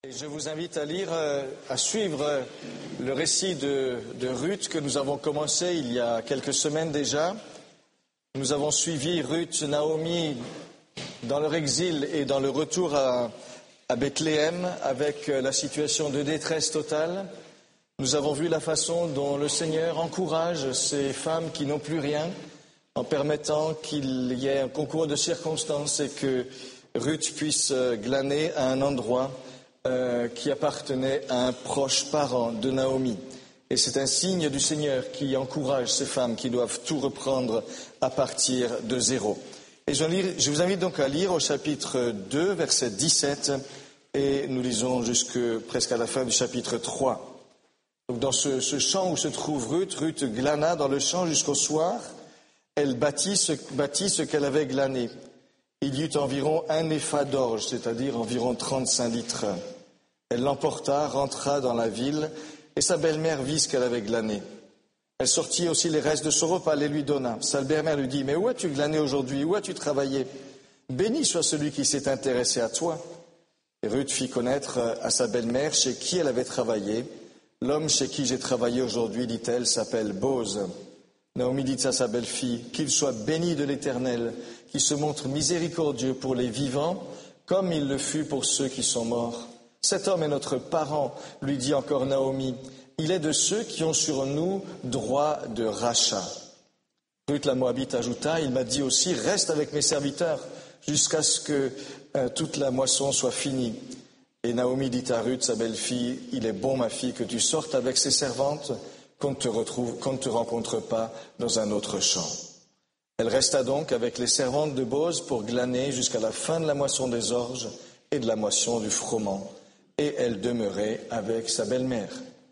Et je vous invite à lire, à suivre le récit de Ruth que nous avons commencé il y a quelques semaines déjà. Nous avons suivi Ruth, Naomi dans leur exil et dans le retour à Bethléem avec la situation de détresse totale. Nous avons vu la façon dont le Seigneur encourage ces femmes qui n'ont plus rien en permettant qu'il y ait un concours de circonstances et que Ruth puisse glaner à un endroit qui appartenait à un proche parent de Naomi. Et c'est un signe du Seigneur qui encourage ces femmes qui doivent tout reprendre à partir de zéro. Et je vous invite donc à lire au chapitre 2, verset 17, et nous lisons presque à la fin du chapitre 3. Donc dans ce champ où se trouve Ruth glana dans le champ jusqu'au soir. Elle bâtit ce qu'elle avait glané. Il y eut environ 1 épha d'orge, c'est-à-dire environ 35 litres. Elle l'emporta, rentra dans la ville, et sa belle-mère vit ce qu'elle avait glané. Elle sortit aussi les restes de son repas, les lui donna. Sa belle-mère lui dit, « Mais où as-tu glané aujourd'hui? Où as-tu travaillé? Béni soit celui qui s'est intéressé à toi. » Et Ruth fit connaître à sa belle-mère chez qui elle avait travaillé. « L'homme chez qui j'ai travaillé aujourd'hui, dit-elle, s'appelle Boz. » Naomi dit à sa belle-fille, « Qu'il soit béni de l'Éternel, qui se montre miséricordieux pour les vivants, comme il le fut pour ceux qui sont morts. Cet homme est notre parent, lui dit encore Naomi. Il est de ceux qui ont sur nous droit de rachat. » Ruth la Moabite ajouta, « Il m'a dit aussi, reste avec mes serviteurs jusqu'à ce que toute la moisson soit finie. » Et Naomi dit à Ruth, sa belle-fille, « Il est bon, ma fille, que tu sortes avec ses servantes, qu'on ne te rencontre pas dans un autre champ. » Elle resta donc avec les servantes de Boz pour glaner jusqu'à la fin de la moisson des orges et de la moisson du froment, et elle demeurait avec sa belle-mère.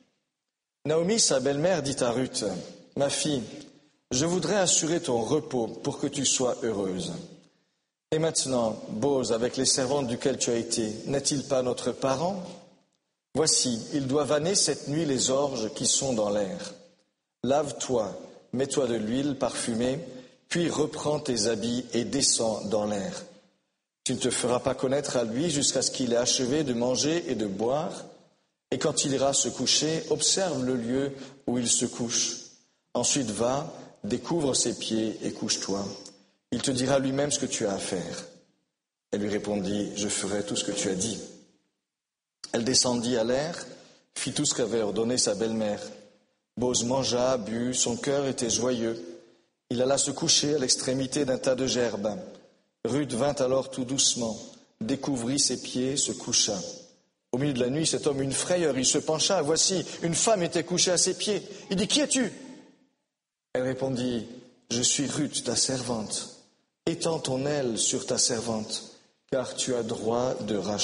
Naomi, sa belle-mère, dit à Ruth, « Ma fille, je voudrais assurer ton repos pour que tu sois heureuse. Et maintenant, Boz, avec les servantes duquel tu as été, n'est-il pas notre parent? Voici, il doit vanner cette nuit les orges qui sont dans l'air. Lave-toi, mets-toi de l'huile parfumée, puis reprends tes habits et descends dans l'air. Tu ne te feras pas connaître à lui jusqu'à ce qu'il ait achevé de manger et de boire, et quand il ira se coucher, observe le lieu où il se couche. Ensuite va, découvre ses pieds et couche-toi. Il te dira lui-même ce que tu as à faire. » Elle lui répondit, « Je ferai tout ce que tu as dit. » Elle descendit à l'air, fit tout ce qu'avait ordonné sa belle-mère. Boz mangea, but, son cœur était joyeux. Il alla se coucher à l'extrémité d'un tas de gerbes. Ruth vint alors tout doucement, découvrit ses pieds, se coucha. Au milieu de la nuit, cet homme eut une frayeur, il se pencha. Voici, une femme était couchée à ses pieds. Il dit, « Qui es-tu » Elle répondit, « Je suis Ruth, ta servante. Étends ton aile sur ta servante, car tu as droit de rachat. »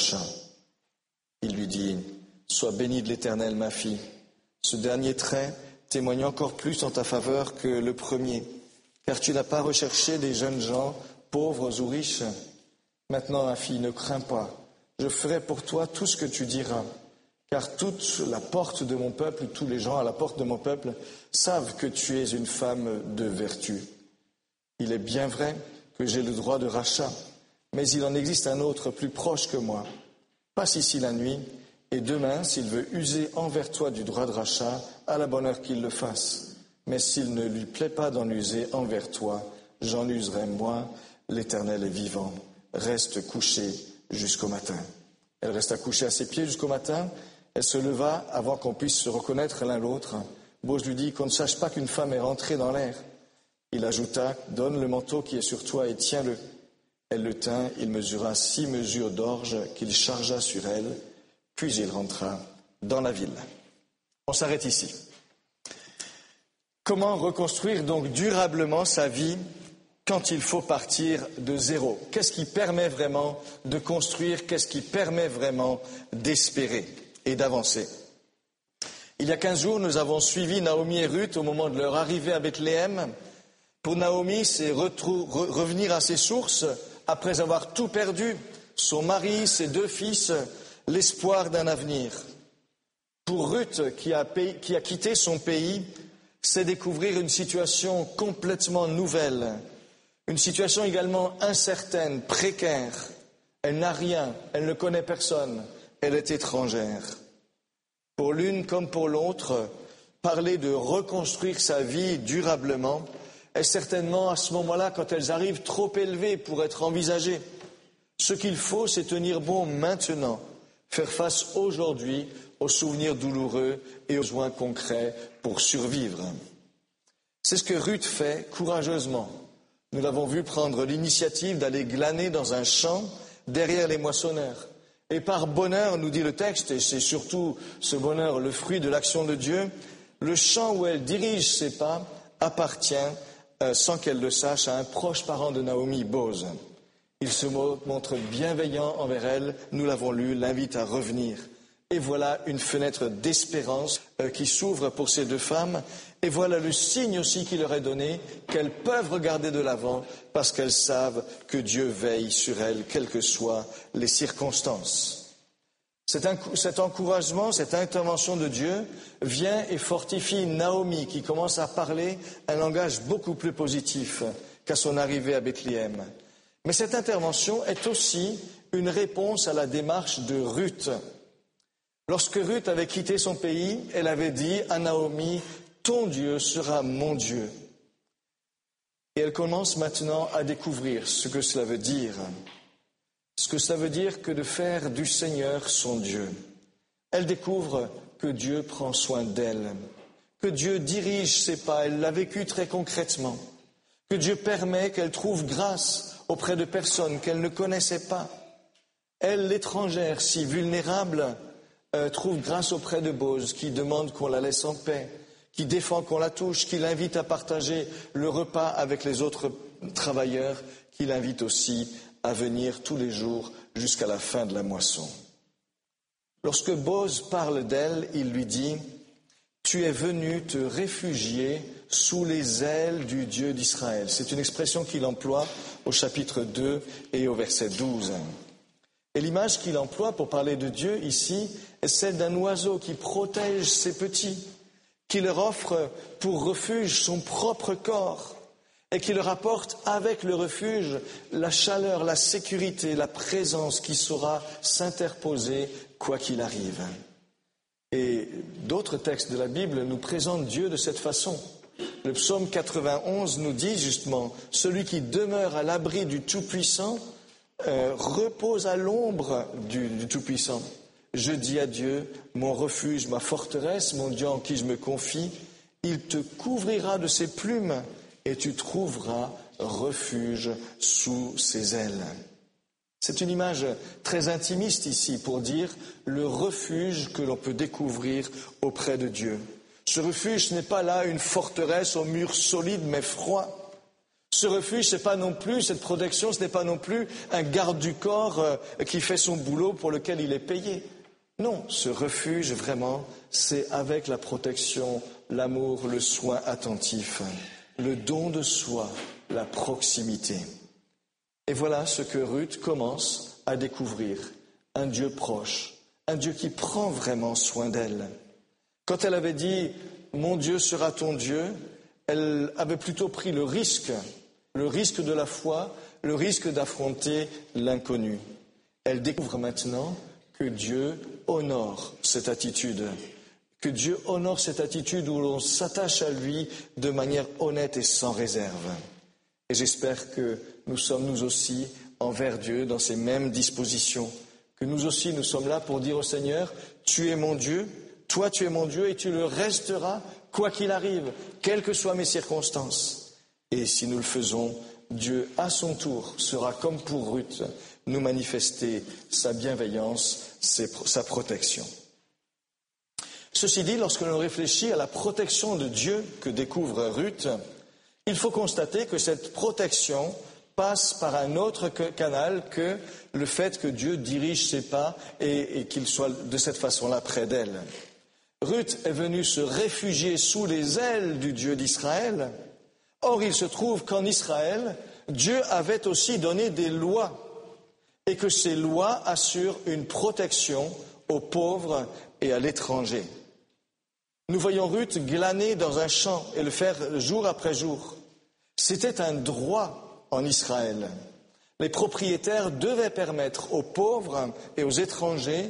Il lui dit, « Sois bénie de l'Éternel, ma fille. Ce dernier trait témoigne encore plus en ta faveur que le premier, car tu n'as pas recherché des jeunes gens, pauvres ou riches. Maintenant, ma fille, ne crains pas. Je ferai pour toi tout ce que tu diras, car toute la porte de mon peuple, tous les gens à la porte de mon peuple, savent que tu es une femme de vertu. Il est bien vrai que j'ai le droit de rachat, mais il en existe un autre plus proche que moi. Passe ici la nuit, et demain, s'il veut user envers toi du droit de rachat, à la bonne heure qu'il le fasse. Mais s'il ne lui plaît pas d'en user envers toi, j'en userai moi, l'Éternel est vivant. Reste couché jusqu'au matin. » Elle resta couchée à ses pieds jusqu'au matin. Elle se leva avant qu'on puisse se reconnaître l'un l'autre. Boz lui dit, « Qu'on ne sache pas qu'une femme est rentrée dans l'air. » Il ajouta, « Donne le manteau qui est sur toi et tiens-le. » Elle le tint, il mesura 6 mesures d'orge qu'il chargea sur elle, puis il rentra dans la ville. On s'arrête ici. Comment reconstruire donc durablement sa vie quand il faut partir de zéro? Qu'est-ce qui permet vraiment de construire? Qu'est-ce qui permet vraiment d'espérer et d'avancer? Il y a 15 jours, nous avons suivi Naomi et Ruth au moment de leur arrivée à Bethléem. Pour Naomi, c'est revenir à ses sources après avoir tout perdu, son mari, ses 2 fils, l'espoir d'un avenir. Pour Ruth, qui a quitté son pays, c'est découvrir une situation complètement nouvelle, une situation également incertaine, précaire. Elle n'a rien, elle ne connaît personne, elle est étrangère. Pour l'une comme pour l'autre, parler de reconstruire sa vie durablement est certainement à ce moment-là, quand elles arrivent, trop élevées pour être envisagées. Ce qu'il faut, c'est tenir bon maintenant, faire face aujourd'hui aux souvenirs douloureux et aux besoins concrets pour survivre. C'est ce que Ruth fait courageusement. Nous l'avons vu prendre l'initiative d'aller glaner dans un champ derrière les moissonneurs. Et par bonheur, nous dit le texte, et c'est surtout ce bonheur le fruit de l'action de Dieu, le champ où elle dirige ses pas appartient, sans qu'elle le sache, à un proche parent de Naomi, Boz. Il se montre bienveillant envers elle, nous l'avons lu, l'invite à revenir. Et voilà une fenêtre d'espérance qui s'ouvre pour ces deux femmes. Et voilà le signe aussi qu'il leur est donné, qu'elles peuvent regarder de l'avant parce qu'elles savent que Dieu veille sur elles, quelles que soient les circonstances. Cet encouragement, cette intervention de Dieu vient et fortifie Naomi qui commence à parler un langage beaucoup plus positif qu'à son arrivée à Bethléem. Mais cette intervention est aussi une réponse à la démarche de Ruth. Lorsque Ruth avait quitté son pays, elle avait dit à Naomi, « Ton Dieu sera mon Dieu ». Et elle commence maintenant à découvrir ce que cela veut dire. Ce que cela veut dire que de faire du Seigneur son Dieu. Elle découvre que Dieu prend soin d'elle, que Dieu dirige ses pas, elle l'a vécu très concrètement, que Dieu permet qu'elle trouve grâce auprès de personnes qu'elle ne connaissait pas. Elle, l'étrangère, si vulnérable, trouve grâce auprès de Boz, qui demande qu'on la laisse en paix, qui défend qu'on la touche, qui l'invite à partager le repas avec les autres travailleurs, qui l'invite aussi à venir tous les jours jusqu'à la fin de la moisson. Lorsque Boz parle d'elle, il lui dit « Tu es venu te réfugier sous les ailes du Dieu d'Israël ». C'est une expression qu'il emploie au chapitre 2 et au verset 12. Et l'image qu'il emploie pour parler de Dieu ici est celle d'un oiseau qui protège ses petits, qui leur offre pour refuge son propre corps et qui leur apporte avec le refuge la chaleur, la sécurité, la présence qui saura s'interposer quoi qu'il arrive. Et d'autres textes de la Bible nous présentent Dieu de cette façon. Le psaume 91 nous dit justement « Celui qui demeure à l'abri du Tout-Puissant repose à l'ombre du Tout-Puissant. Je dis à Dieu, mon refuge, ma forteresse, mon Dieu en qui je me confie, il te couvrira de ses plumes et tu trouveras refuge sous ses ailes. » C'est une image très intimiste ici pour dire le refuge que l'on peut découvrir auprès de Dieu. Ce refuge, ce n'est pas là une forteresse aux murs solides mais froids. Ce refuge, c'est pas non plus, cette protection, ce n'est pas non plus un garde du corps qui fait son boulot pour lequel il est payé. Non, ce refuge, vraiment, c'est avec la protection, l'amour, le soin attentif, le don de soi, la proximité. Et voilà ce que Ruth commence à découvrir, un Dieu proche, un Dieu qui prend vraiment soin d'elle. Quand elle avait dit « Mon Dieu sera ton Dieu », elle avait plutôt pris le risque de la foi, le risque d'affronter l'inconnu. Elle découvre maintenant que Dieu honore cette attitude, que Dieu honore cette attitude où l'on s'attache à lui de manière honnête et sans réserve. Et j'espère que nous sommes nous aussi envers Dieu dans ces mêmes dispositions, que nous aussi nous sommes là pour dire au Seigneur, tu es mon Dieu, toi tu es mon Dieu et tu le resteras quoi qu'il arrive, quelles que soient mes circonstances. Et si nous le faisons, Dieu à son tour sera comme pour Ruth, nous manifester sa bienveillance, sa protection. Ceci dit, lorsque l'on réfléchit à la protection de Dieu que découvre Ruth, il faut constater que cette protection passe par un autre canal que le fait que Dieu dirige ses pas et qu'il soit de cette façon-là près d'elle. Ruth est venue se réfugier sous les ailes du Dieu d'Israël. Or, il se trouve qu'en Israël, Dieu avait aussi donné des lois et que ces lois assurent une protection aux pauvres et à l'étranger. Nous voyons Ruth glaner dans un champ et le faire jour après jour. C'était un droit en Israël. Les propriétaires devaient permettre aux pauvres et aux étrangers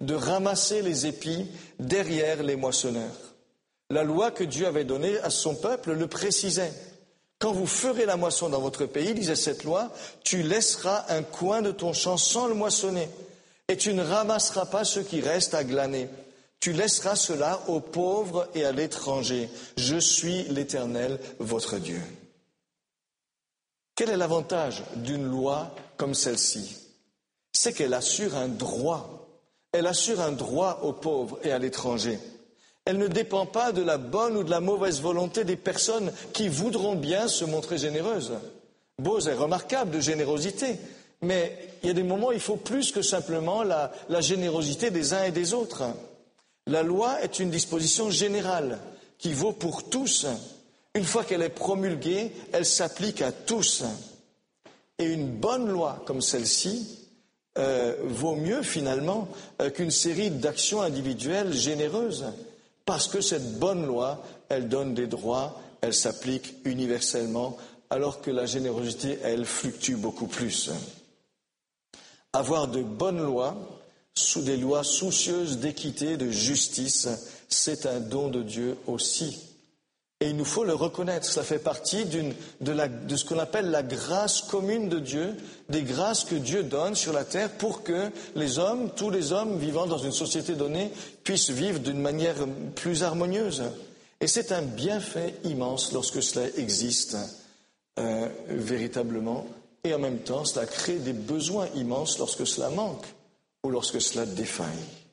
de ramasser les épis derrière les moissonneurs. La loi que Dieu avait donnée à son peuple le précisait. Quand vous ferez la moisson dans votre pays, disait cette loi, tu laisseras un coin de ton champ sans le moissonner, et tu ne ramasseras pas ce qui reste à glaner. Tu laisseras cela aux pauvres et à l'étranger. Je suis l'Éternel, votre Dieu. Quel est l'avantage d'une loi comme celle-ci? C'est qu'elle assure un droit. Elle assure un droit aux pauvres et à l'étranger. Elle ne dépend pas de la bonne ou de la mauvaise volonté des personnes qui voudront bien se montrer généreuses. Boz est remarquable de générosité, mais il y a des moments où il faut plus que simplement la générosité des uns et des autres. La loi est une disposition générale qui vaut pour tous. Une fois qu'elle est promulguée, elle s'applique à tous. Et une bonne loi comme celle-ci vaut mieux finalement qu'une série d'actions individuelles généreuses. Parce que cette bonne loi, elle donne des droits, elle s'applique universellement, alors que la générosité, elle, fluctue beaucoup plus. Avoir de bonnes lois, des lois soucieuses d'équité, de justice, c'est un don de Dieu aussi. Et il nous faut le reconnaître. Cela fait partie de ce qu'on appelle la grâce commune de Dieu, des grâces que Dieu donne sur la terre pour que les hommes, tous les hommes vivant dans une société donnée, puissent vivre d'une manière plus harmonieuse. Et c'est un bienfait immense lorsque cela existe véritablement. Et en même temps, cela crée des besoins immenses lorsque cela manque ou lorsque cela défaille.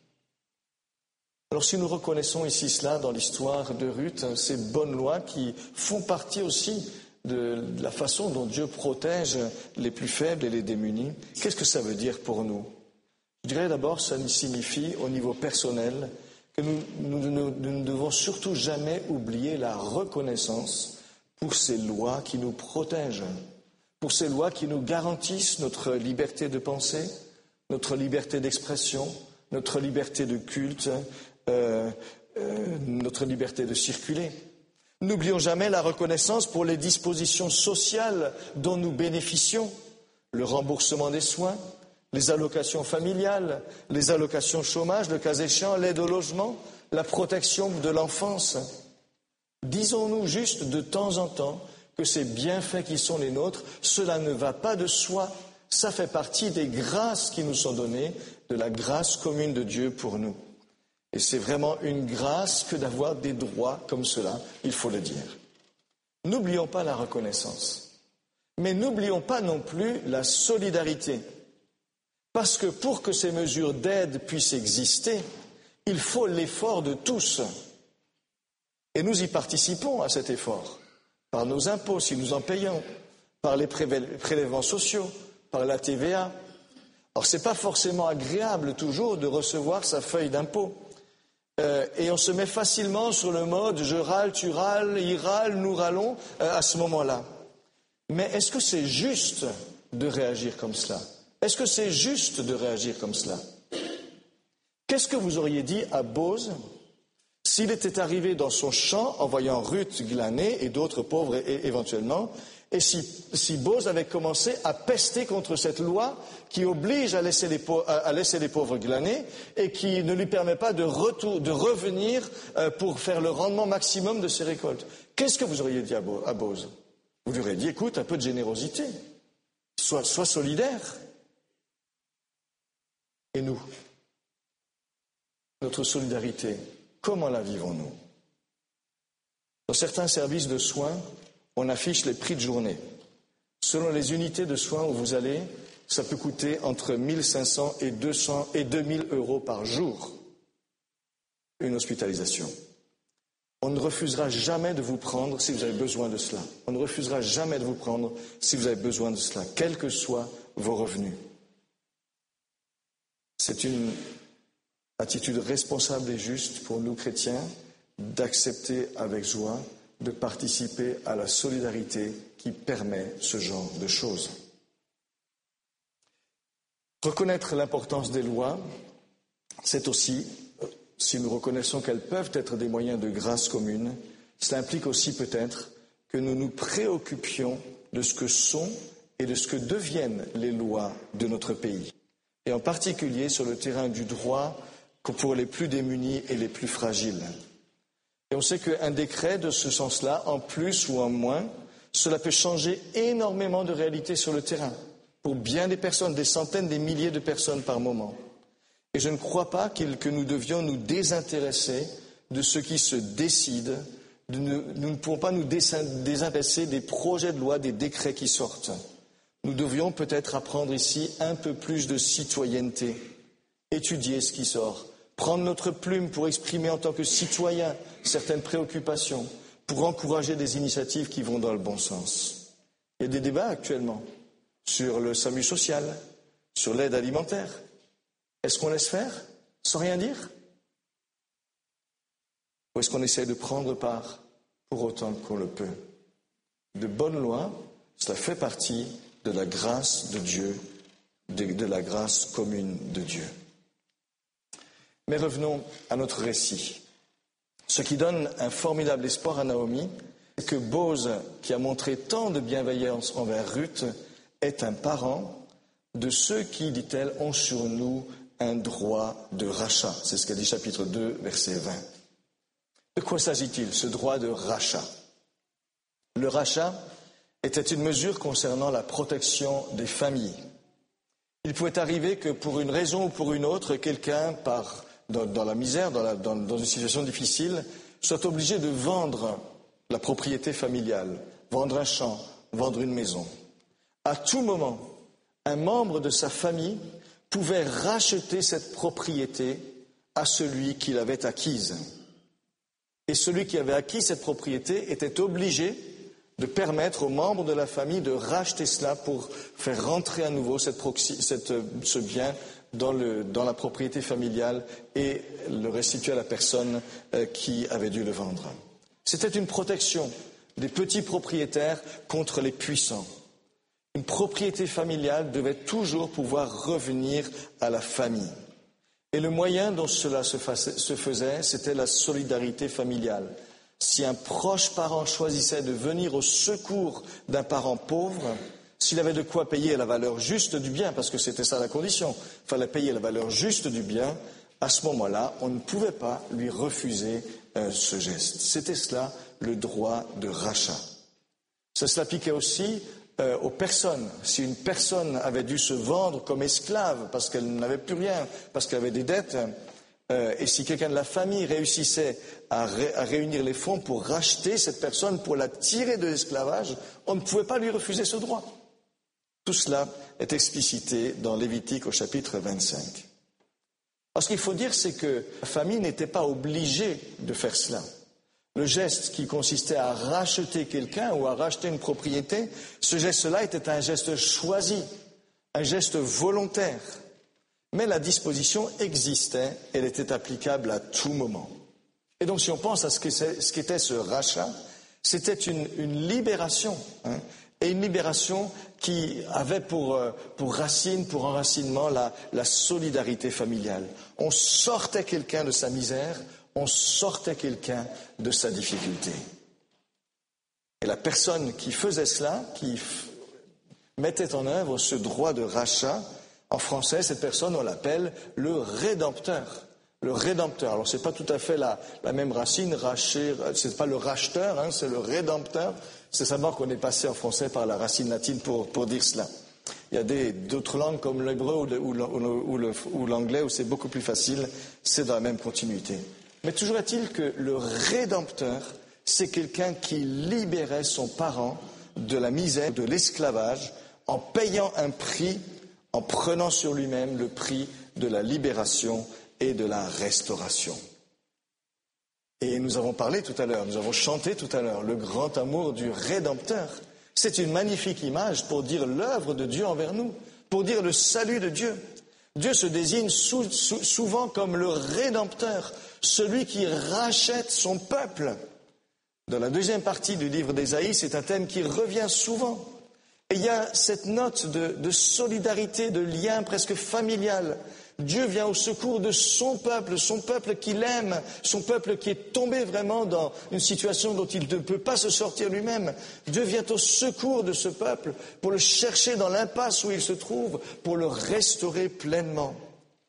Alors si nous reconnaissons ici cela dans l'histoire de Ruth, ces bonnes lois qui font partie aussi de la façon dont Dieu protège les plus faibles et les démunis, qu'est-ce que ça veut dire pour nous? Je dirais d'abord, ça signifie au niveau personnel que nous ne devons surtout jamais oublier la reconnaissance pour ces lois qui nous protègent, pour ces lois qui nous garantissent notre liberté de penser, notre liberté d'expression, notre liberté de culte, notre liberté de circuler. N'oublions jamais la reconnaissance pour les dispositions sociales dont nous bénéficions, le remboursement des soins, les allocations familiales, les allocations chômage, le cas échéant, l'aide au logement, la protection de l'enfance. Disons-nous juste de temps en temps que ces bienfaits qui sont les nôtres, cela ne va pas de soi, ça fait partie des grâces qui nous sont données, de la grâce commune de Dieu pour nous. Et c'est vraiment une grâce que d'avoir des droits comme cela, il faut le dire. N'oublions pas la reconnaissance, mais n'oublions pas non plus la solidarité. Parce que pour que ces mesures d'aide puissent exister, il faut l'effort de tous. Et nous y participons à cet effort, par nos impôts si nous en payons, par les prélèvements sociaux, par la TVA. Alors ce n'est pas forcément agréable toujours de recevoir sa feuille d'impôt. Et on se met facilement sur le mode « je râle, tu râles, il râle, nous râlons » à ce moment-là. Mais est-ce que c'est juste de réagir comme cela? Est-ce que c'est juste de réagir comme cela? Qu'est-ce que vous auriez dit à Boz s'il était arrivé dans son champ en voyant Ruth glaner et d'autres pauvres éventuellement, et si Boz avait commencé à pester contre cette loi qui oblige à laisser les pauvres glaner et qui ne lui permet pas de revenir pour faire le rendement maximum de ses récoltes? Qu'est-ce que vous auriez dit à Boz? Vous lui auriez dit, écoute, un peu de générosité, sois solidaire. Et nous, notre solidarité, comment la vivons-nous? Dans certains services de soins, on affiche les prix de journée. Selon les unités de soins où vous allez, ça peut coûter entre 1 500 et 200 et 2 000 euros par jour, une hospitalisation. On ne refusera jamais de vous prendre si vous avez besoin de cela. On ne refusera jamais de vous prendre si vous avez besoin de cela, quels que soient vos revenus. C'est une attitude responsable et juste pour nous chrétiens d'accepter avec joie de participer à la solidarité qui permet ce genre de choses. Reconnaître l'importance des lois, c'est aussi, si nous reconnaissons qu'elles peuvent être des moyens de grâce commune, cela implique aussi peut-être que nous nous préoccupions de ce que sont et de ce que deviennent les lois de notre pays. Et en particulier sur le terrain du droit que pour les plus démunis et les plus fragiles. Et on sait qu'un décret de ce sens-là, en plus ou en moins, cela peut changer énormément de réalités sur le terrain, pour bien des personnes, des centaines, des milliers de personnes par moment. Et je ne crois pas que nous devions nous désintéresser de ce qui se décide. Nous ne pouvons pas nous désintéresser des projets de loi, des décrets qui sortent. Nous devions peut-être apprendre ici un peu plus de citoyenneté, étudier ce qui sort, prendre notre plume pour exprimer en tant que citoyen certaines préoccupations, pour encourager des initiatives qui vont dans le bon sens. Il y a des débats actuellement sur le SAMU social, sur l'aide alimentaire. Est-ce qu'on laisse faire sans rien dire? Ou est-ce qu'on essaie de prendre part pour autant qu'on le peut? De bonnes lois, cela fait partie de la grâce de Dieu, de la grâce commune de Dieu. Mais revenons à notre récit. Ce qui donne un formidable espoir à Naomi, c'est que Boz, qui a montré tant de bienveillance envers Ruth, est un parent de ceux qui, dit-elle, ont sur nous un droit de rachat. C'est ce qu'a dit chapitre 2, verset 20. De quoi s'agit-il, ce droit de rachat? Le rachat était une mesure concernant la protection des familles. Il pouvait arriver que pour une raison ou pour une autre, quelqu'un, dans la misère, dans une situation difficile, soit obligé de vendre la propriété familiale, vendre un champ, vendre une maison. À tout moment, un membre de sa famille pouvait racheter cette propriété à celui qui l'avait acquise. Et celui qui avait acquis cette propriété était obligé de permettre aux membres de la famille de racheter cela pour faire rentrer à nouveau ce bien dans la propriété familiale et le restituer à la personne qui avait dû le vendre. C'était une protection des petits propriétaires contre les puissants. Une propriété familiale devait toujours pouvoir revenir à la famille. Et le moyen dont cela se faisait, c'était la solidarité familiale. Si un proche parent choisissait de venir au secours d'un parent pauvre, s'il avait de quoi payer la valeur juste du bien, parce que c'était ça la condition, il fallait payer la valeur juste du bien, à ce moment-là, on ne pouvait pas lui refuser ce geste. C'était cela, le droit de rachat. Ça s'appliquait aussi aux personnes. Si une personne avait dû se vendre comme esclave parce qu'elle n'avait plus rien, parce qu'elle avait des dettes, et si quelqu'un de la famille réussissait à réunir les fonds pour racheter cette personne, pour la tirer de l'esclavage, on ne pouvait pas lui refuser ce droit. Tout cela est explicité dans Lévitique au chapitre 25. Alors, ce qu'il faut dire, c'est que la famille n'était pas obligée de faire cela. Le geste qui consistait à racheter quelqu'un ou à racheter une propriété, ce geste-là était un geste choisi, un geste volontaire. Mais la disposition existait, elle était applicable à tout moment. Et donc si on pense à ce qu'était ce rachat, c'était une libération, et une libération qui avait pour racine, pour enracinement, la solidarité familiale. On sortait quelqu'un de sa misère, on sortait quelqu'un de sa difficulté. Et la personne qui faisait cela, qui mettait en œuvre ce droit de rachat, en français, cette personne, on l'appelle le rédempteur. Le rédempteur. Alors, c'est pas tout à fait la même racine, racher, c'est pas le racheteur, c'est le rédempteur. C'est savoir qu'on est passé en français par la racine latine pour dire cela. Il y a d'autres langues comme l'hébreu ou l'anglais où c'est beaucoup plus facile, c'est dans la même continuité. Mais toujours est-il que le rédempteur, c'est quelqu'un qui libérait son parent de la misère, de l'esclavage, en payant un prix, en prenant sur lui-même le prix de la libération et de la restauration. Et nous avons parlé tout à l'heure, nous avons chanté tout à l'heure, le grand amour du Rédempteur. C'est une magnifique image pour dire l'œuvre de Dieu envers nous, pour dire le salut de Dieu. Dieu se désigne souvent comme le Rédempteur, celui qui rachète son peuple. Dans la deuxième partie du livre d'Ésaïe, c'est un thème qui revient souvent. Et il y a cette note de solidarité, de lien presque familial. Dieu vient au secours de son peuple qu'il aime, son peuple qui est tombé vraiment dans une situation dont il ne peut pas se sortir lui-même. Dieu vient au secours de ce peuple pour le chercher dans l'impasse où il se trouve, pour le restaurer pleinement.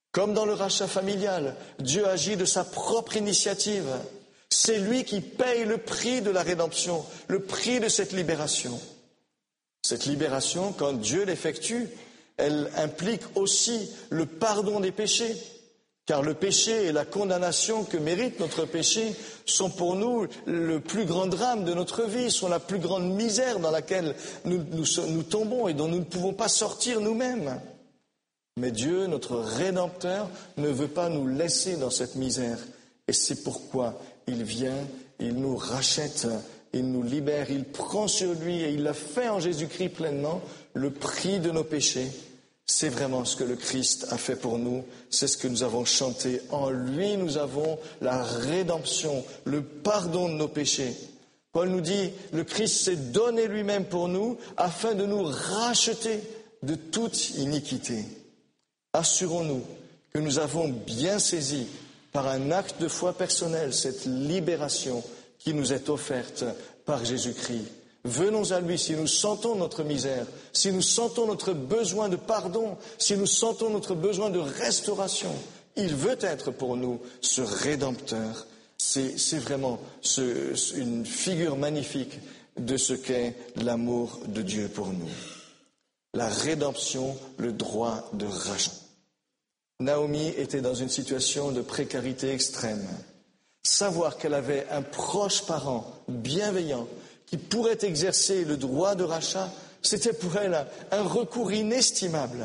Comme dans le rachat familial, Dieu agit de sa propre initiative. C'est lui qui paye le prix de la rédemption, le prix de cette libération. Cette libération, quand Dieu l'effectue, elle implique aussi le pardon des péchés. Car le péché et la condamnation que mérite notre péché sont pour nous le plus grand drame de notre vie, sont la plus grande misère dans laquelle nous tombons et dont nous ne pouvons pas sortir nous-mêmes. Mais Dieu, notre Rédempteur, ne veut pas nous laisser dans cette misère. Et c'est pourquoi il vient, il nous rachète, il nous libère, il prend sur lui, et il l'a fait en Jésus-Christ pleinement, le prix de nos péchés. C'est vraiment ce que le Christ a fait pour nous, c'est ce que nous avons chanté. En lui, nous avons la rédemption, le pardon de nos péchés. Paul nous dit, le Christ s'est donné lui-même pour nous afin de nous racheter de toute iniquité. Assurons-nous que nous avons bien saisi par un acte de foi personnel cette libération qui nous est offerte par Jésus-Christ. Venons à lui si nous sentons notre misère, si nous sentons notre besoin de pardon, si nous sentons notre besoin de restauration. Il veut être pour nous ce Rédempteur. C'est vraiment une figure magnifique de ce qu'est l'amour de Dieu pour nous. La rédemption, le droit de rachat. Naomi était dans une situation de précarité extrême. Savoir qu'elle avait un proche parent bienveillant qui pourrait exercer le droit de rachat, c'était pour elle un recours inestimable.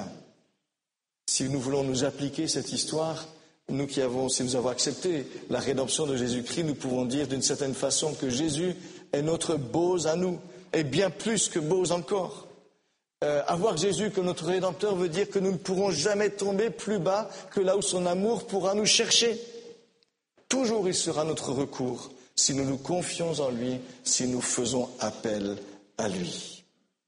Si nous voulons nous appliquer cette histoire, si nous avons accepté la rédemption de Jésus-Christ, nous pouvons dire d'une certaine façon que Jésus est notre Bose à nous, et bien plus que Bose encore. Avoir Jésus comme notre Rédempteur veut dire que nous ne pourrons jamais tomber plus bas que là où son amour pourra nous chercher. Toujours il sera notre recours si nous nous confions en lui, si nous faisons appel à lui.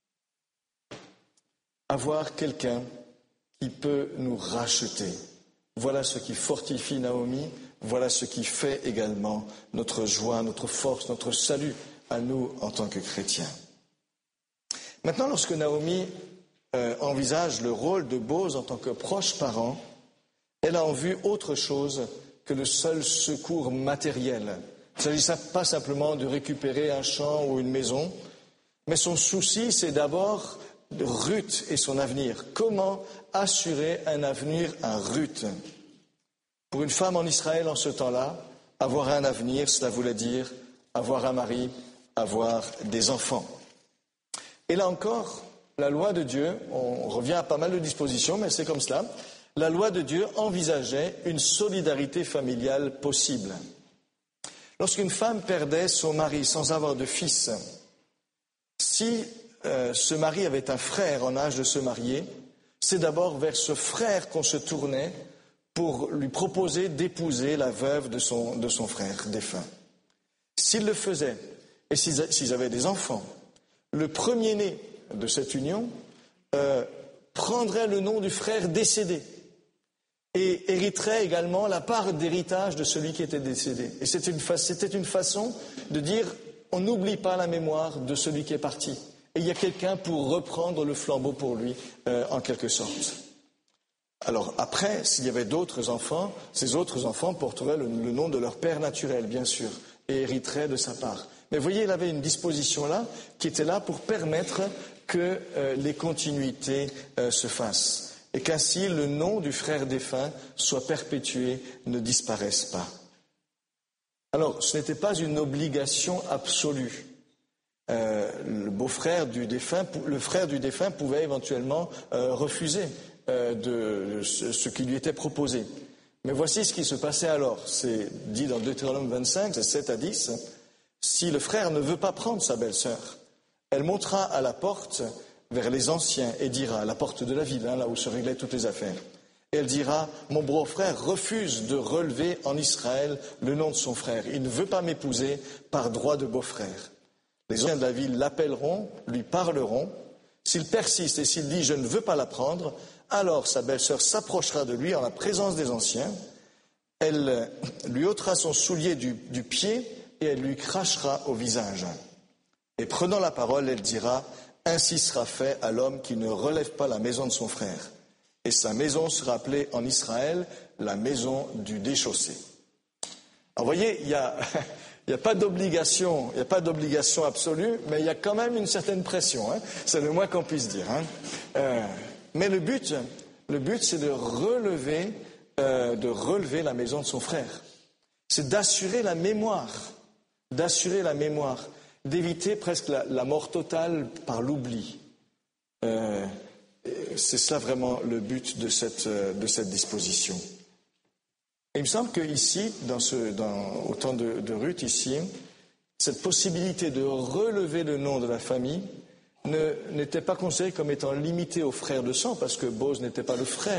Avoir quelqu'un qui peut nous racheter, voilà ce qui fortifie Naomi, voilà ce qui fait également notre joie, notre force, notre salut à nous en tant que chrétiens. Maintenant, lorsque Naomi envisage le rôle de Bose en tant que proche parent, elle a en vue autre chose que le seul secours matériel. Il ne s'agit pas simplement de récupérer un champ ou une maison, mais son souci, c'est d'abord de Ruth et son avenir. Comment assurer un avenir à Ruth? Pour une femme en Israël en ce temps-là, avoir un avenir, cela voulait dire avoir un mari, avoir des enfants. Et là encore, la loi de Dieu, on revient à pas mal de dispositions, mais c'est comme cela, la loi de Dieu envisageait une solidarité familiale possible. Lorsqu'une femme perdait son mari sans avoir de fils, si ce mari avait un frère en âge de se marier, c'est d'abord vers ce frère qu'on se tournait pour lui proposer d'épouser la veuve de son frère défunt. S'il le faisait, et s'ils avaient des enfants, le premier-né de cette union prendrait le nom du frère décédé et hériterait également la part d'héritage de celui qui était décédé. Et c'était une façon de dire, on n'oublie pas la mémoire de celui qui est parti. Et il y a quelqu'un pour reprendre le flambeau pour lui, en quelque sorte. Alors après, s'il y avait d'autres enfants, ces autres enfants porteraient le nom de leur père naturel, bien sûr, et hériteraient de sa part. Mais vous voyez, il avait une disposition là, qui était là pour permettre que les continuités se fassent. Et qu'ainsi le nom du frère défunt soit perpétué, ne disparaisse pas. Alors, ce n'était pas une obligation absolue. Le beau-frère du défunt, le frère du défunt pouvait éventuellement refuser de ce qui lui était proposé. Mais voici ce qui se passait alors. C'est dit dans Deutéronome 25, c'est 7 à 10. Si le frère ne veut pas prendre sa belle-sœur, elle montera à la porte vers les anciens et dira, à la porte de la ville, là où se réglaient toutes les affaires, et elle dira, mon beau-frère refuse de relever en Israël le nom de son frère. Il ne veut pas m'épouser par droit de beau-frère. Les anciens de la ville l'appelleront, lui parleront. S'il persiste et s'il dit, je ne veux pas la prendre, alors sa belle-sœur s'approchera de lui en la présence des anciens. Elle lui ôtera son soulier du pied et elle lui crachera au visage. Et prenant la parole, elle dira, ainsi sera fait à l'homme qui ne relève pas la maison de son frère. et sa maison sera appelée en Israël la maison du déchaussé. Alors vous voyez, il y a pas d'obligation, absolue, mais il y a quand même une certaine pression, hein. C'est le moins qu'on puisse dire, hein. Mais le but, c'est de relever la maison de son frère. C'est d'assurer la mémoire, d'éviter presque la mort totale par l'oubli. C'est ça vraiment le but de cette disposition. Et il me semble qu'ici, au temps de Ruth, ici, cette possibilité de relever le nom de la famille n'était pas considérée comme étant limitée aux frères de sang, parce que Boz n'était pas le frère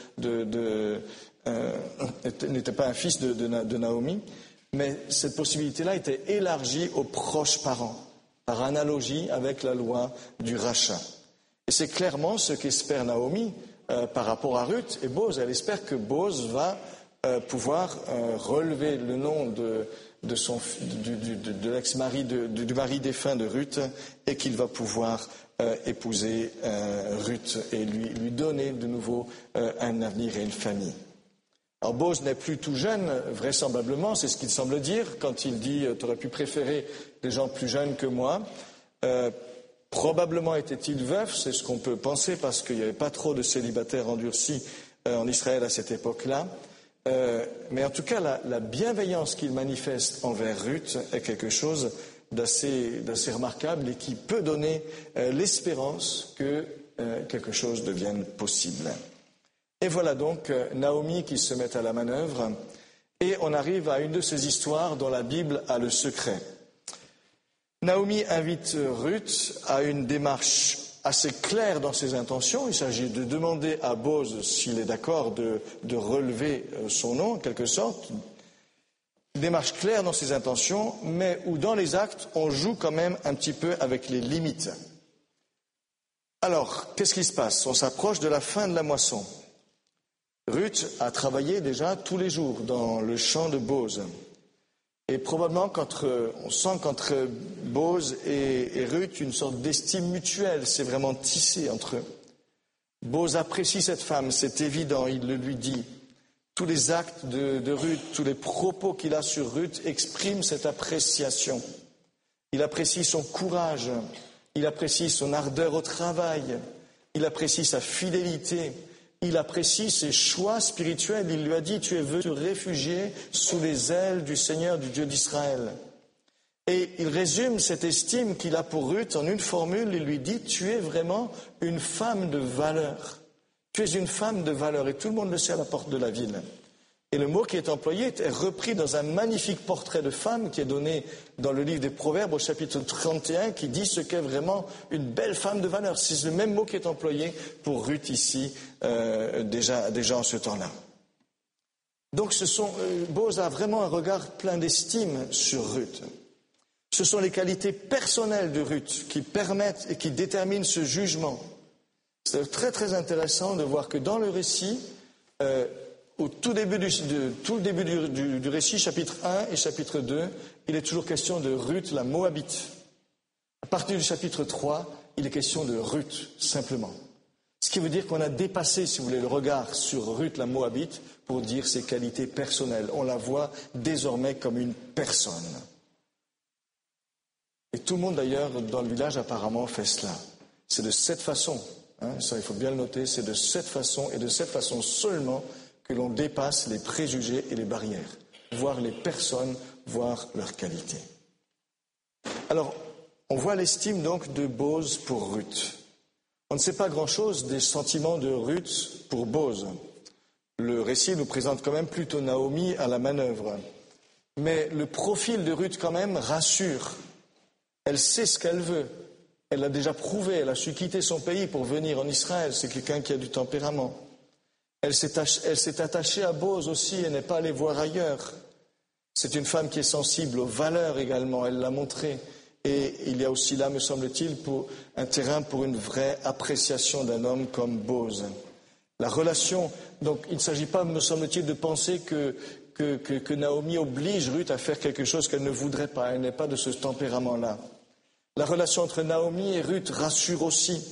n'était pas un fils de Naomi, mais cette possibilité-là était élargie aux proches parents, par analogie avec la loi du rachat. Et c'est clairement ce qu'espère Naomi par rapport à Ruth et Boz. Elle espère que Boz va pouvoir relever le nom de l'ex-mari, du mari défunt de Ruth, et qu'il va pouvoir épouser Ruth et lui donner de nouveau un avenir et une famille. Alors Boz n'est plus tout jeune, vraisemblablement, c'est ce qu'il semble dire quand il dit « t'aurais pu préférer des gens plus jeunes que moi ». Probablement était-il veuf, c'est ce qu'on peut penser, parce qu'il n'y avait pas trop de célibataires endurcis en Israël à cette époque-là. Mais en tout cas, la bienveillance qu'il manifeste envers Ruth est quelque chose d'assez remarquable et qui peut donner l'espérance que quelque chose devienne possible. Et voilà donc Naomi qui se met à la manœuvre, et on arrive à une de ces histoires dont la Bible a le secret. Naomi invite Ruth à une démarche assez claire dans ses intentions. Il s'agit de demander à Boz s'il est d'accord de relever son nom, en quelque sorte. Une démarche claire dans ses intentions, mais où dans les actes, on joue quand même un petit peu avec les limites. Alors, qu'est-ce qui se passe ? On s'approche de la fin de la moisson. Ruth a travaillé déjà tous les jours dans le champ de Boz. Et probablement on sent qu'entre Boz et Ruth une sorte d'estime mutuelle s'est vraiment tissée entre eux. Boz apprécie cette femme, c'est évident, il le lui dit. Tous les actes de Ruth, tous les propos qu'il a sur Ruth expriment cette appréciation. Il apprécie son courage, il apprécie son ardeur au travail, il apprécie sa fidélité. Il apprécie ses choix spirituels. Il lui a dit « Tu es venu te réfugier sous les ailes du Seigneur, du Dieu d'Israël ». Et il résume cette estime qu'il a pour Ruth en une formule. Il lui dit « Tu es vraiment une femme de valeur. Tu es une femme de valeur. » Et tout le monde le sait à la porte de la ville. Et le mot qui est employé est repris dans un magnifique portrait de femme qui est donné dans le livre des Proverbes au chapitre 31 qui dit ce qu'est vraiment une belle femme de valeur. C'est le même mot qui est employé pour Ruth ici, déjà en ce temps-là. Donc Boz a vraiment un regard plein d'estime sur Ruth. Ce sont les qualités personnelles de Ruth qui permettent et qui déterminent ce jugement. C'est très très intéressant de voir que dans le récit, au tout début du récit, chapitre 1 et chapitre 2, il est toujours question de Ruth, la Moabite. À partir du chapitre 3, il est question de Ruth, simplement. Ce qui veut dire qu'on a dépassé, si vous voulez, le regard sur Ruth, la Moabite, pour dire ses qualités personnelles. On la voit désormais comme une personne. Et tout le monde, d'ailleurs, dans le village, apparemment, fait cela. C'est de cette façon, ça il faut bien le noter, c'est de cette façon, et de cette façon seulement, que l'on dépasse les préjugés et les barrières, voir les personnes, voir leurs qualités. Alors, on voit l'estime donc de Boz pour Ruth. On ne sait pas grand-chose des sentiments de Ruth pour Boz. Le récit nous présente quand même plutôt Naomi à la manœuvre. Mais le profil de Ruth quand même rassure. Elle sait ce qu'elle veut. Elle l'a déjà prouvé, elle a su quitter son pays pour venir en Israël. C'est quelqu'un qui a du tempérament. Elle s'est attachée à Boz aussi et n'est pas allée voir ailleurs. C'est une femme qui est sensible aux valeurs également, elle l'a montré. Et il y a aussi là, me semble-t-il, un terrain pour une vraie appréciation d'un homme comme Boz. La relation, donc il ne s'agit pas, me semble-t-il, de penser que Naomi oblige Ruth à faire quelque chose qu'elle ne voudrait pas. Elle n'est pas de ce tempérament-là. La relation entre Naomi et Ruth rassure aussi.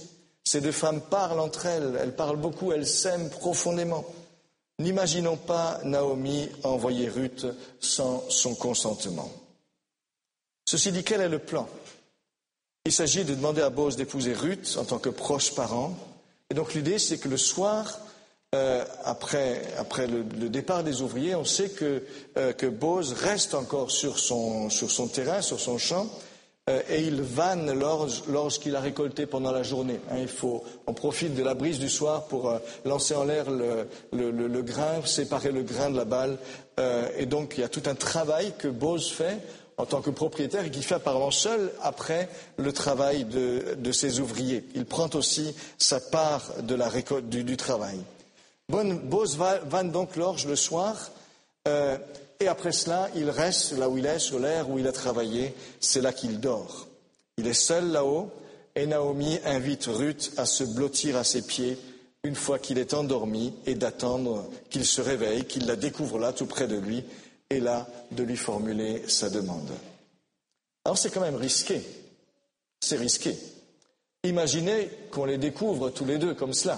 Ces deux femmes parlent entre elles, elles parlent beaucoup, elles s'aiment profondément. N'imaginons pas Naomi envoyer Ruth sans son consentement. Ceci dit, quel est le plan? Il s'agit de demander à Boz d'épouser Ruth en tant que proche parent. Et donc l'idée, c'est que le soir, après le départ des ouvriers, on sait que Boz reste encore sur son terrain, sur son champ, et il vanne lorsqu'il a récolté pendant la journée. On profite de la brise du soir pour lancer en l'air le grain, séparer le grain de la balle. Et donc il y a tout un travail que Boz fait en tant que propriétaire et qui fait apparemment seul après le travail de ses ouvriers. Il prend aussi sa part de la récolte du travail. Boz vanne donc l'orge le soir, et après cela, il reste là où il est, sur l'aire où il a travaillé, c'est là qu'il dort. Il est seul là-haut, et Naomi invite Ruth à se blottir à ses pieds une fois qu'il est endormi et d'attendre qu'il se réveille, qu'il la découvre là, tout près de lui, et là, de lui formuler sa demande. Alors c'est quand même risqué. C'est risqué. Imaginez qu'on les découvre tous les deux comme cela.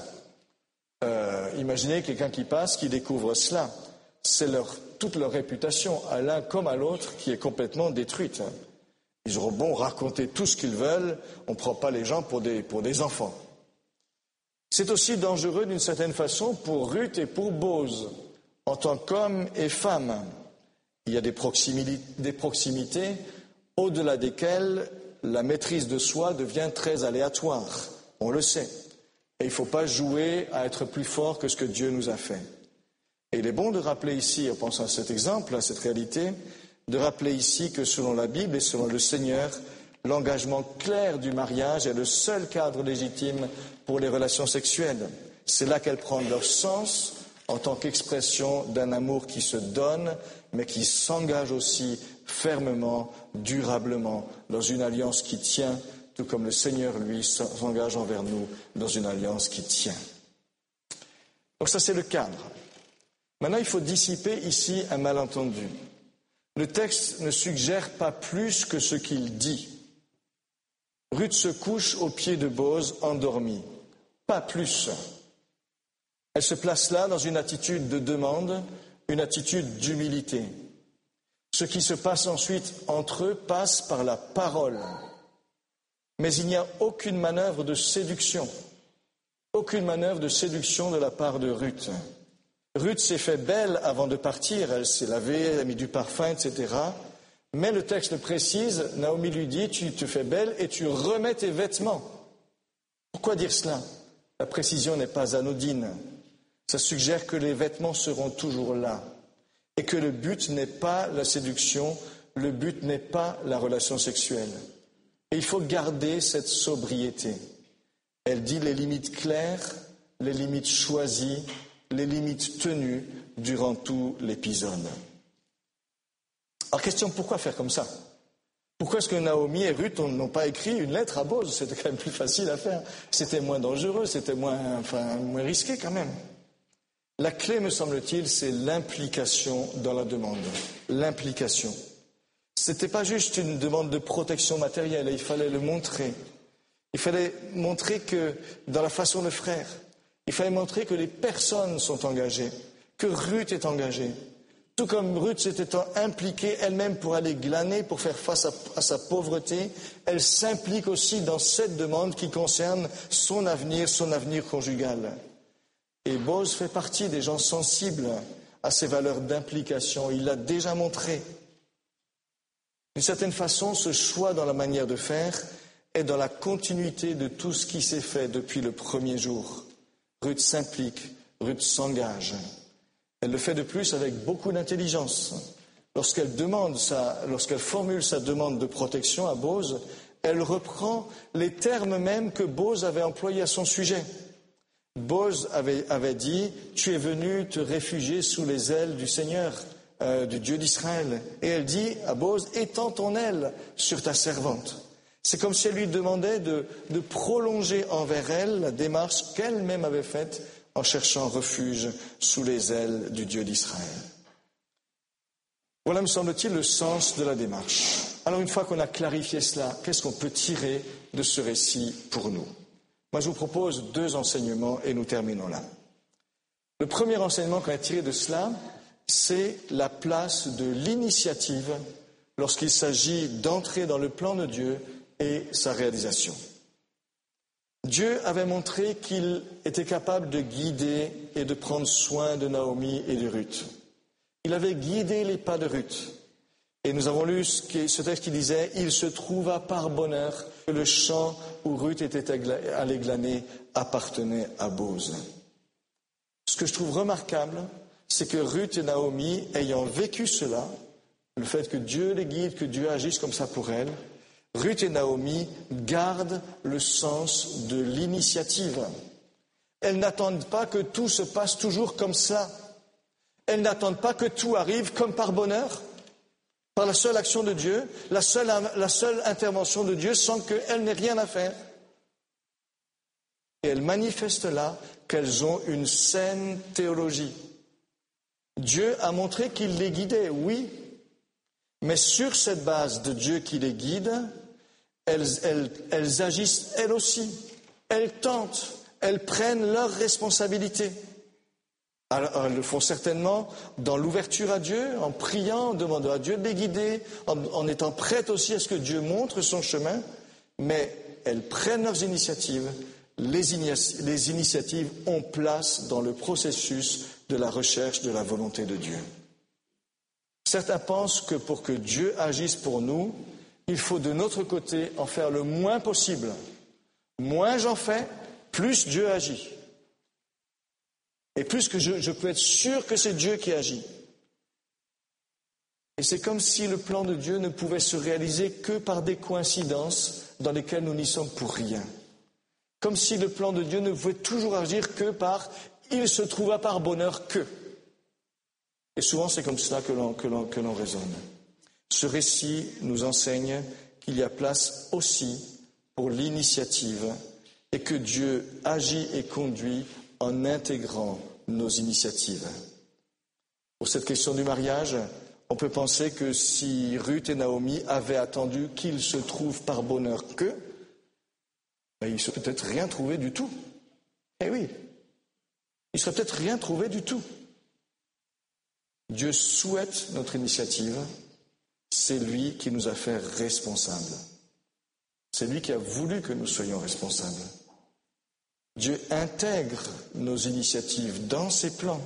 Imaginez quelqu'un qui passe, qui découvre cela. C'est toute leur réputation, à l'un comme à l'autre, qui est complètement détruite. Ils auront beau raconter tout ce qu'ils veulent, on ne prend pas les gens pour des enfants. C'est aussi dangereux d'une certaine façon pour Ruth et pour Boz, en tant qu'homme et femme. Il y a des proximités au-delà desquelles la maîtrise de soi devient très aléatoire. On le sait. Et il ne faut pas jouer à être plus fort que ce que Dieu nous a fait. Et il est bon de rappeler ici, en pensant à cet exemple, à cette réalité, de rappeler ici que selon la Bible et selon le Seigneur, l'engagement clair du mariage est le seul cadre légitime pour les relations sexuelles. C'est là qu'elles prennent leur sens en tant qu'expression d'un amour qui se donne, mais qui s'engage aussi fermement, durablement, dans une alliance qui tient, tout comme le Seigneur, lui, s'engage envers nous dans une alliance qui tient. Donc ça, c'est le cadre. Maintenant, il faut dissiper ici un malentendu. Le texte ne suggère pas plus que ce qu'il dit. Ruth se couche aux pieds de Boz, endormie. Pas plus. Elle se place là dans une attitude de demande, une attitude d'humilité. Ce qui se passe ensuite entre eux passe par la parole. Mais il n'y a aucune manœuvre de séduction. Aucune manœuvre de séduction de la part de Ruth. Ruth s'est fait belle avant de partir, elle s'est lavée, elle a mis du parfum, etc. Mais le texte précise, Naomi lui dit, tu te fais belle et tu remets tes vêtements. Pourquoi dire cela? La précision n'est pas anodine. Ça suggère que les vêtements seront toujours là. Et que le but n'est pas la séduction, le but n'est pas la relation sexuelle. Et il faut garder cette sobriété. Elle dit les limites claires, les limites choisies, les limites tenues durant tout l'épisode. Alors question, pourquoi faire comme ça? Pourquoi est-ce que Naomi et Ruth n'ont pas écrit une lettre à Boz? C'était quand même plus facile à faire. C'était moins dangereux, c'était moins risqué quand même. La clé, me semble-t-il, c'est l'implication dans la demande. L'implication. C'était pas juste une demande de protection matérielle, il fallait le montrer. Il fallait montrer que dans la façon de faire, il fallait montrer que les personnes sont engagées, que Ruth est engagée. Tout comme Ruth s'était impliquée elle-même pour aller glaner, pour faire face à sa pauvreté, elle s'implique aussi dans cette demande qui concerne son avenir conjugal. Et Boz fait partie des gens sensibles à ces valeurs d'implication. Il l'a déjà montré. D'une certaine façon, ce choix dans la manière de faire est dans la continuité de tout ce qui s'est fait depuis le premier jour. Ruth s'implique, Ruth s'engage. Elle le fait de plus avec beaucoup d'intelligence. Lorsqu'elle formule sa demande de protection à Boz, elle reprend les termes mêmes que Boz avait employés à son sujet. Boz avait dit « Tu es venu te réfugier sous les ailes du Seigneur, du Dieu d'Israël. » Et elle dit à Boz « Étends ton aile sur ta servante. » C'est comme si elle lui demandait de prolonger envers elle la démarche qu'elle-même avait faite en cherchant refuge sous les ailes du Dieu d'Israël. Voilà, me semble-t-il, le sens de la démarche. Alors, une fois qu'on a clarifié cela, qu'est-ce qu'on peut tirer de ce récit pour nous? Moi, je vous propose 2 enseignements et nous terminons là. Le premier enseignement qu'on a tiré de cela, c'est la place de l'initiative lorsqu'il s'agit d'entrer dans le plan de Dieu et sa réalisation. Dieu avait montré qu'il était capable de guider et de prendre soin de Naomi et de Ruth. Il avait guidé les pas de Ruth. Et nous avons lu ce texte qui disait « Il se trouva par bonheur que le champ où Ruth était allée glaner appartenait à Boz. » Ce que je trouve remarquable, c'est que Ruth et Naomi, ayant vécu cela, le fait que Dieu les guide, que Dieu agisse comme ça pour elles, Ruth et Naomi gardent le sens de l'initiative. Elles n'attendent pas que tout se passe toujours comme ça. Elles n'attendent pas que tout arrive comme par bonheur, par la seule action de Dieu, la seule intervention de Dieu sans qu'elles n'aient rien à faire. Et elles manifestent là qu'elles ont une saine théologie. Dieu a montré qu'il les guidait, oui, mais sur cette base de Dieu qui les guide, elles agissent elles aussi. Elles tentent, elles prennent leurs responsabilités. Alors, elles le font certainement dans l'ouverture à Dieu, en priant, en demandant à Dieu de les guider, en étant prêtes aussi à ce que Dieu montre son chemin, mais elles prennent leurs initiatives. Les initiatives ont place dans le processus de la recherche de la volonté de Dieu. Certains pensent que pour que Dieu agisse pour nous, il faut de notre côté en faire le moins possible. Moins j'en fais, plus Dieu agit. Et plus que je peux être sûr que c'est Dieu qui agit. Et c'est comme si le plan de Dieu ne pouvait se réaliser que par des coïncidences dans lesquelles nous n'y sommes pour rien. Comme si le plan de Dieu ne pouvait toujours agir que par « il se trouva par bonheur que ». Et souvent c'est comme cela que l'on raisonne. Ce récit nous enseigne qu'il y a place aussi pour l'initiative et que Dieu agit et conduit en intégrant nos initiatives. Pour cette question du mariage, on peut penser que si Ruth et Naomi avaient attendu qu'il se trouve par bonheur que, ils ne seraient peut-être rien trouvé du tout. Eh oui, ils ne seraient peut-être rien trouvé du tout. Dieu souhaite notre initiative, c'est lui qui nous a fait responsables. C'est lui qui a voulu que nous soyons responsables. Dieu intègre nos initiatives dans ses plans.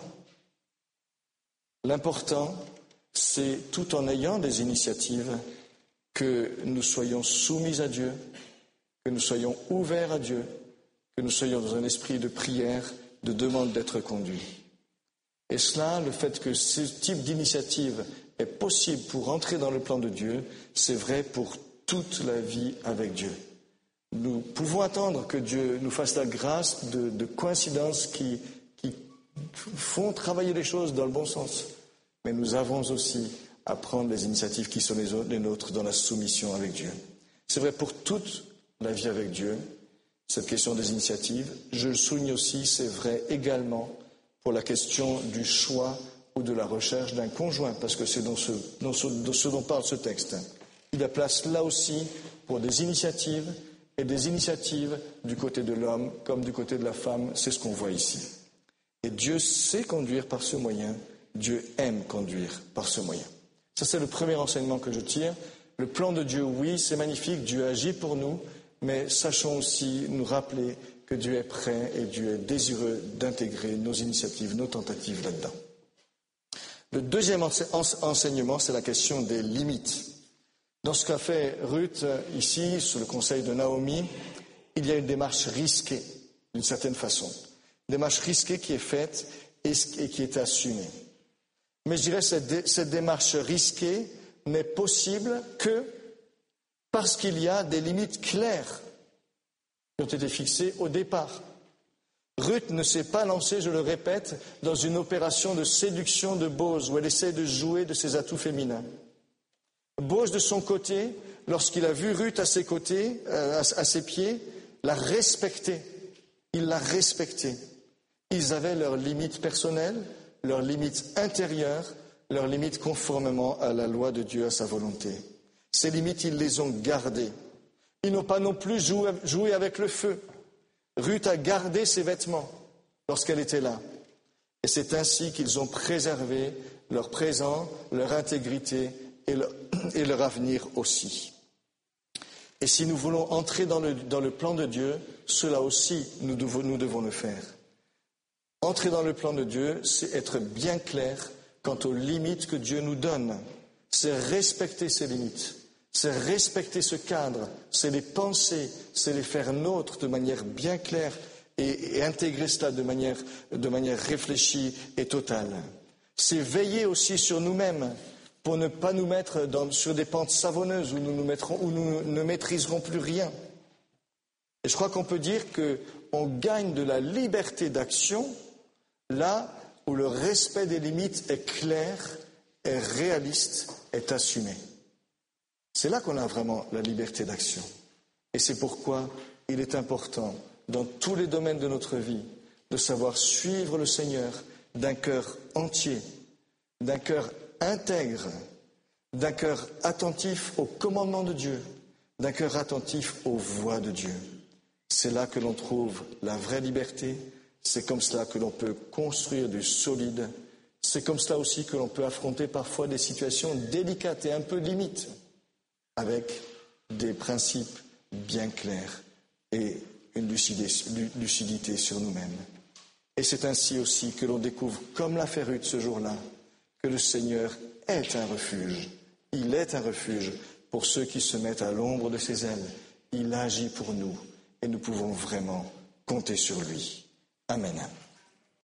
L'important, c'est tout en ayant des initiatives que nous soyons soumis à Dieu, que nous soyons ouverts à Dieu, que nous soyons dans un esprit de prière, de demande d'être conduits. Et cela, le fait que ce type d'initiative est possible pour entrer dans le plan de Dieu, c'est vrai pour toute la vie avec Dieu. Nous pouvons attendre que Dieu nous fasse la grâce de coïncidences qui font travailler les choses dans le bon sens. Mais nous avons aussi à prendre les initiatives qui sont les nôtres dans la soumission avec Dieu. C'est vrai pour toute la vie avec Dieu, cette question des initiatives. Je le souligne aussi, c'est vrai également pour la question du choix ou de la recherche d'un conjoint, parce que c'est ce dont parle ce texte. Il y a place là aussi pour des initiatives, et des initiatives du côté de l'homme comme du côté de la femme, c'est ce qu'on voit ici. Et Dieu sait conduire par ce moyen, Dieu aime conduire par ce moyen. Ça, c'est le premier enseignement que je tire. Le plan de Dieu, oui, c'est magnifique, Dieu agit pour nous, mais sachons aussi nous rappeler que Dieu est prêt et Dieu est désireux d'intégrer nos initiatives, nos tentatives là-dedans. Le deuxième enseignement, c'est la question des limites. Dans ce qu'a fait Ruth ici, sous le conseil de Naomi, il y a une démarche risquée, d'une certaine façon. Une démarche risquée qui est faite et qui est assumée. Mais je dirais que cette démarche risquée n'est possible que parce qu'il y a des limites claires qui ont été fixées au départ. Ruth ne s'est pas lancée, je le répète, dans une opération de séduction de Boz où elle essaie de jouer de ses atouts féminins. Boz, de son côté, lorsqu'il a vu Ruth à ses côtés, à ses pieds, l'a respectée. Il l'a respectée. Ils avaient leurs limites personnelles, leurs limites intérieures, leurs limites conformément à la loi de Dieu, à sa volonté. Ces limites, ils les ont gardées. Ils n'ont pas non plus joué avec le feu. Ruth a gardé ses vêtements lorsqu'elle était là. Et c'est ainsi qu'ils ont préservé leur présent, leur intégrité et leur avenir aussi. Et si nous voulons entrer dans le plan de Dieu, cela aussi, nous devons le faire. Entrer dans le plan de Dieu, c'est être bien clair quant aux limites que Dieu nous donne. C'est respecter ces limites, c'est respecter ce cadre, c'est les penser, c'est les faire nôtres de manière bien claire et intégrer cela de manière réfléchie et totale. C'est veiller aussi sur nous-mêmes pour ne pas nous mettre sur des pentes savonneuses où nous ne maîtriserons plus rien. Et je crois qu'on peut dire qu'on gagne de la liberté d'action là où le respect des limites est clair, est réaliste, est assumé. C'est là qu'on a vraiment la liberté d'action. Et c'est pourquoi il est important, dans tous les domaines de notre vie, de savoir suivre le Seigneur d'un cœur entier, d'un cœur intègre, d'un cœur attentif aux commandements de Dieu, d'un cœur attentif aux voies de Dieu. C'est là que l'on trouve la vraie liberté, c'est comme cela que l'on peut construire du solide, c'est comme cela aussi que l'on peut affronter parfois des situations délicates et un peu limites, avec des principes bien clairs et une lucidité sur nous-mêmes. Et c'est ainsi aussi que l'on découvre, comme l'a fait Ruth ce jour-là, que le Seigneur est un refuge. Il est un refuge pour ceux qui se mettent à l'ombre de ses ailes. Il agit pour nous et nous pouvons vraiment compter sur lui. Amen.